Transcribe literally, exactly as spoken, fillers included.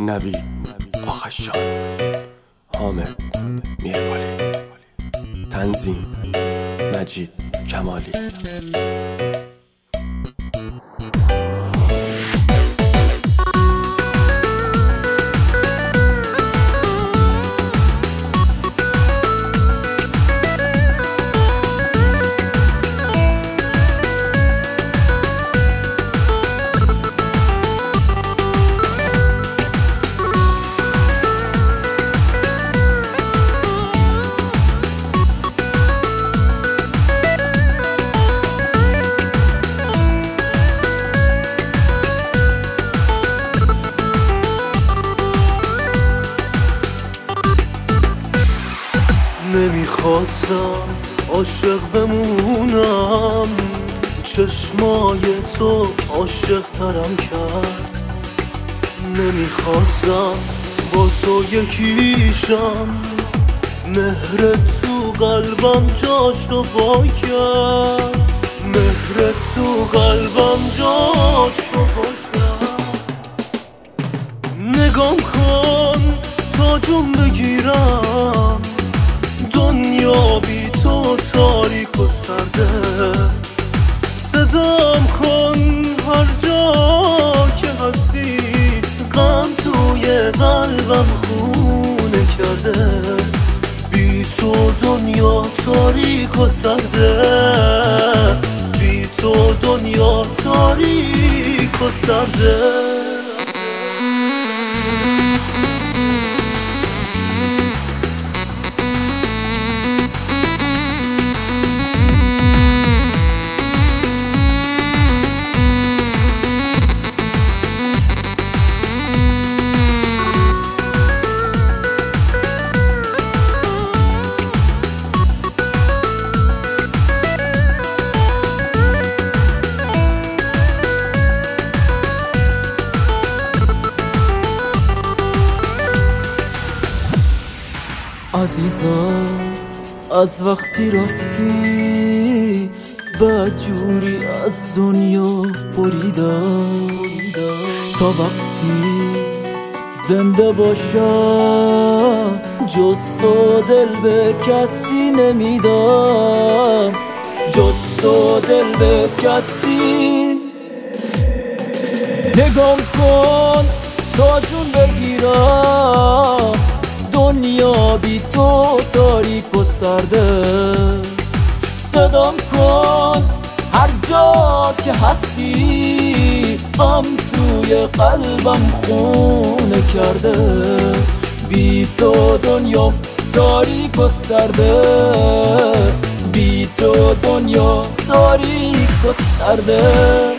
نوید آخشان، حامد میروالی، تنظیم مجید کمالی. نمیخواستم عاشق بمونم، چشمای تو عاشق ترم کرد. نمیخواستم با تو یکیشم، مهر تو قلبم جاشو با کرد. مهر تو قلبم جاشو با کرد. نگام کن تا جون بگیرم، دنیا بی تو تاریک و سرده. صدام کن هر جا که هستی، غم توی قلبم خونه کرده. بی تو دنیا تاریک و سرده، بی تو دنیا تاریک و سرده. عزیزم از وقتی رفتی، بدجوری از دنیا بریدم. تا وقتی زنده باشم، جز تو دل به کسی نمیدم. جز تو دل به کسی. نگام کن تا جون بگیرم، دنیا بی تو تاریک و سرده. صدام کن هر جا که هستی، غم توی قلبم خونه کرده. بی تو دنیا تاریک و سرده، بی تو دنیا تاریک و سرده.